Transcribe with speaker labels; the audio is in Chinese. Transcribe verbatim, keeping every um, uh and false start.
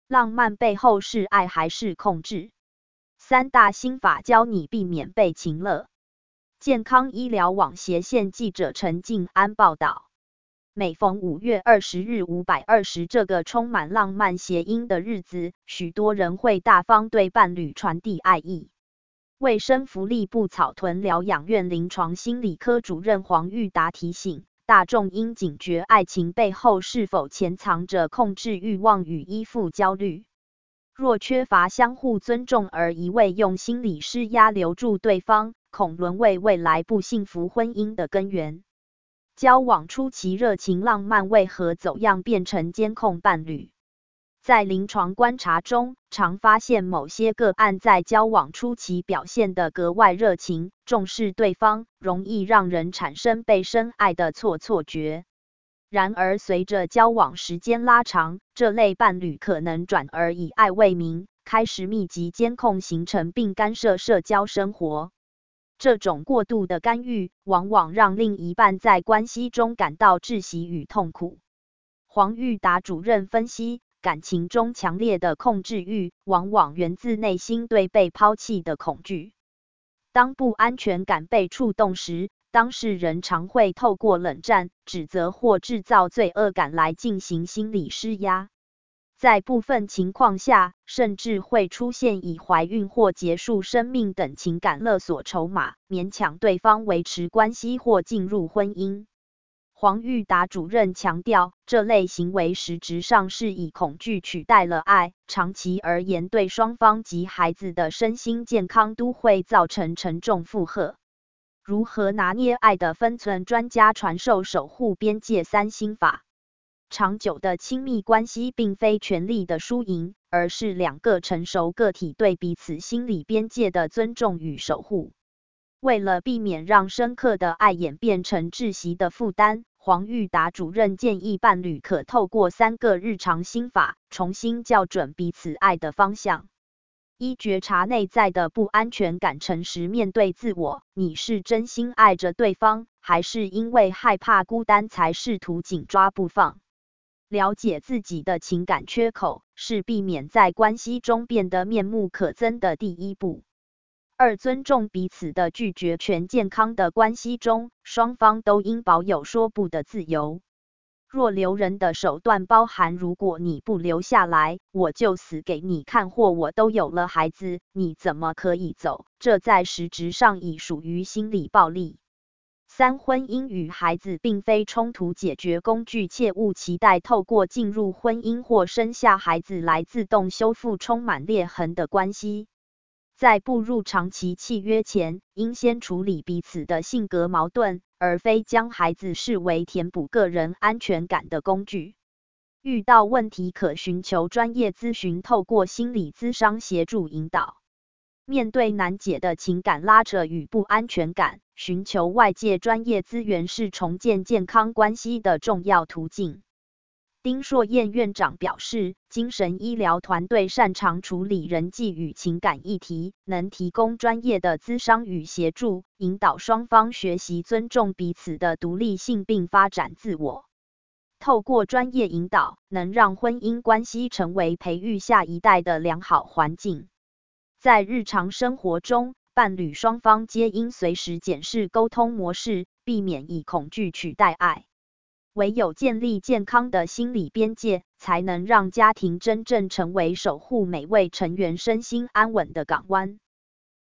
Speaker 1: 浪漫背后是爱还是控制？三大心法教你避免被情勒。健康医疗网斜线记者陈静安报道。每逢五月二十日五百二十这个充满浪漫谐音的日子，许多人会大方对伴侣传递爱意。卫生福利部草屯疗养院临床心理科主任黄玉达提醒，大众应警觉爱情背后是否潜藏着控制欲望与依附焦虑。若缺乏相互尊重而一味用心理施压留住对方，恐沦为未来不幸福婚姻的根源。交往初期热情浪漫为何走样变成监控伴侣？在临床观察中，常发现某些个案在交往初期表现得格外热情，重视对方，容易让人产生被深爱的错错觉。然而随着交往时间拉长，这类伴侣可能转而以爱为名，开始密集监控行程并干涉社交生活。这种过度的干预，往往让另一半在关系中感到窒息与痛苦。黄玉达主任分析，感情中强烈的控制欲，往往源自内心对被抛弃的恐惧。当不安全感被触动时，当事人常会透过冷战、指责或制造罪恶感来进行心理施压。在部分情况下，甚至会出现以怀孕或结束生命等情感勒索筹码，勉强对方维持关系或进入婚姻。黄玉达主任强调，这类行为实质上是以恐惧取代了爱，长期而言对双方及孩子的身心健康都会造成沉重负荷。如何拿捏爱的分寸？专家传授守护边界三心法。长久的亲密关系并非权力的输赢，而是两个成熟个体对彼此心理边界的尊重与守护。为了避免让深刻的爱演变成窒息的负担，黄玉达主任建议伴侣可透过三个日常心法，重新校准彼此爱的方向。一、觉察内在的不安全感，诚实面对自我，你是真心爱着对方，还是因为害怕孤单才试图紧抓不放？了解自己的情感缺口，是避免在关系中变得面目可憎的第一步。二、尊重彼此的拒绝权。健康的关系中，双方都应保有说不的自由。若留人的手段包含如果你不留下来，我就死给你看，或我都有了孩子，你怎么可以走？这在实质上已属于心理暴力。三、婚姻与孩子并非冲突解决工具，切勿期待透过进入婚姻或生下孩子来自动修复充满裂痕的关系。在步入长期契约前，应先处理彼此的性格矛盾，而非将孩子视为填补个人安全感的工具。遇到问题可寻求专业咨询，透过心理咨商协助引导。面对难解的情感拉扯与不安全感，寻求外界专业资源是重建健康关系的重要途径。丁硕燕院长表示，精神医疗团队擅长处理人际与情感议题，能提供专业的咨商与协助，引导双方学习尊重彼此的独立性并发展自我。透过专业引导，能让婚姻关系成为培育下一代的良好环境。在日常生活中，伴侣双方皆应随时检视沟通模式，避免以恐惧取代爱。唯有建立健康的心理边界，才能让家庭真正成为守护每位成员身心安稳的港湾。